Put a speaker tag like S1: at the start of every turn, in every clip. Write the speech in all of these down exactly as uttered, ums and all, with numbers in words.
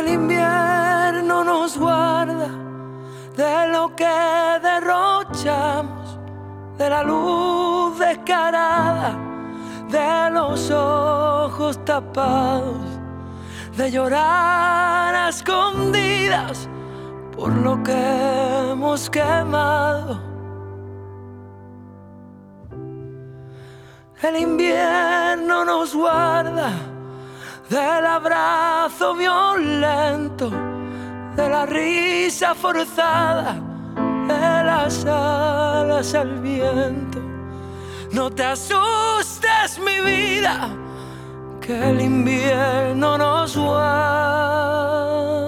S1: El invierno nos guarda de lo que derrochamos, de la luz descarada, de los ojos tapados, de llorar a escondidas por lo que hemos quemado. El invierno nos guarda del abrazo violento, de la risa forzada, de las alas al viento. No te asustes, mi vida, que el invierno nos guarda.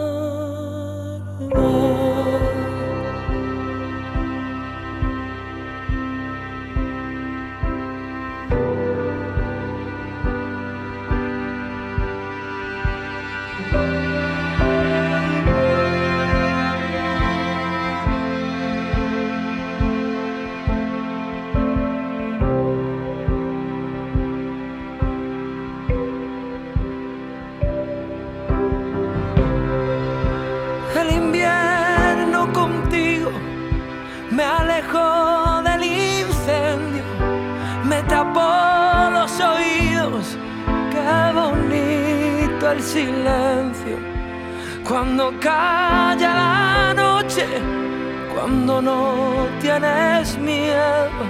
S1: El invierno contigo me alejó del incendio, me tapó los oídos. Qué bonito el silencio cuando calla la noche, cuando no tienes miedo.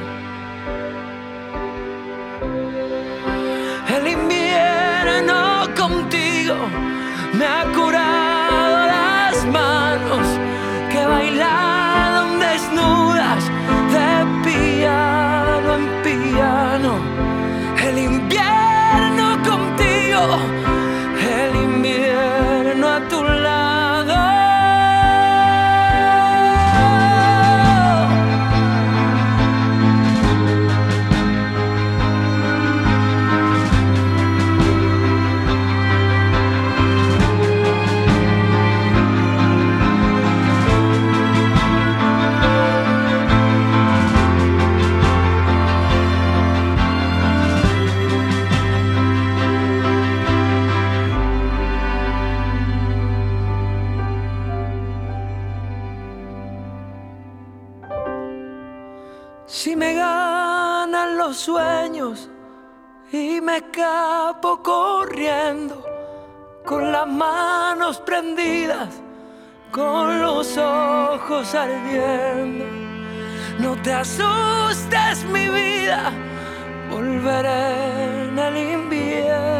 S1: El invierno contigo me ha curado las manos que bailaron desnudas de piano en piano. El invierno contigo, el invierno a tu lado. Si me ganan los sueños y me escapo corriendo, con las manos prendidas, con los ojos ardiendo, no te asustes, mi vida, volveré en el invierno.